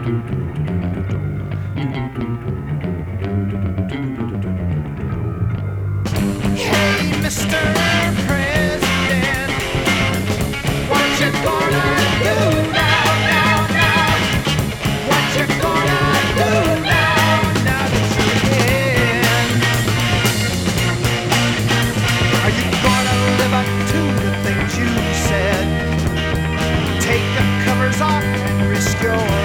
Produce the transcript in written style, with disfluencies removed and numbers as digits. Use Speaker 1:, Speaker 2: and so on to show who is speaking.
Speaker 1: Hey, Mr. President, what you gonna do now, now, now? What you gonna do now, now that you're in? Are you gonna live up to the things you said? Take the covers off and risk your